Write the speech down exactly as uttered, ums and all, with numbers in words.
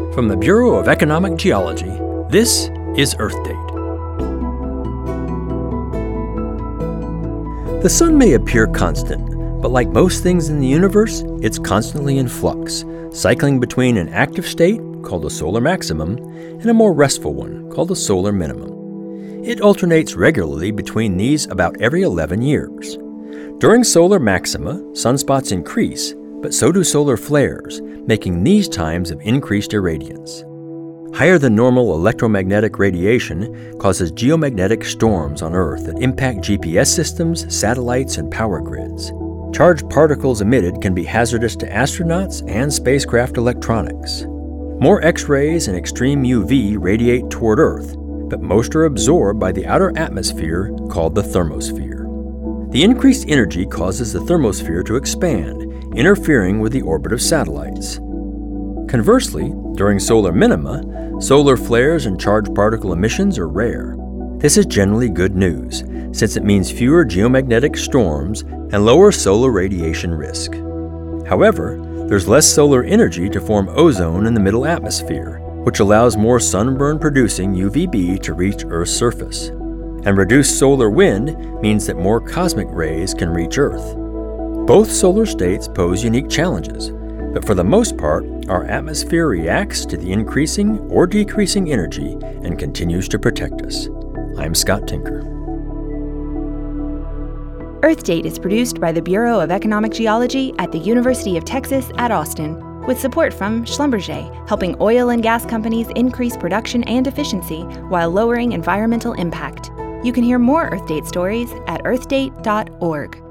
From the Bureau of Economic Geology, this is Earth Date. The sun may appear constant, but like most things in the universe, it's constantly in flux, cycling between an active state, called a solar maximum, and a more restful one, called a solar minimum. It alternates regularly between these about every eleven years. During solar maxima, sunspots increase, but so do solar flares, making these times of increased irradiance. Higher than normal electromagnetic radiation causes geomagnetic storms on Earth that impact G P S systems, satellites, and power grids. Charged particles emitted can be hazardous to astronauts and spacecraft electronics. More X-rays and extreme U V radiate toward Earth, but most are absorbed by the outer atmosphere called the thermosphere. The increased energy causes the thermosphere to expand, interfering with the orbit of satellites. Conversely, during solar minima, solar flares and charged particle emissions are rare. This is generally good news, since it means fewer geomagnetic storms and lower solar radiation risk. However, there's less solar energy to form ozone in the middle atmosphere, which allows more sunburn-producing U V B to reach Earth's surface. And reduced solar wind means that more cosmic rays can reach Earth. Both solar states pose unique challenges, but for the most part, our atmosphere reacts to the increasing or decreasing energy and continues to protect us. I'm Scott Tinker. Earth Date is produced by the Bureau of Economic Geology at the University of Texas at Austin, with support from Schlumberger, helping oil and gas companies increase production and efficiency while lowering environmental impact. You can hear more Earth Date stories at earth date dot org.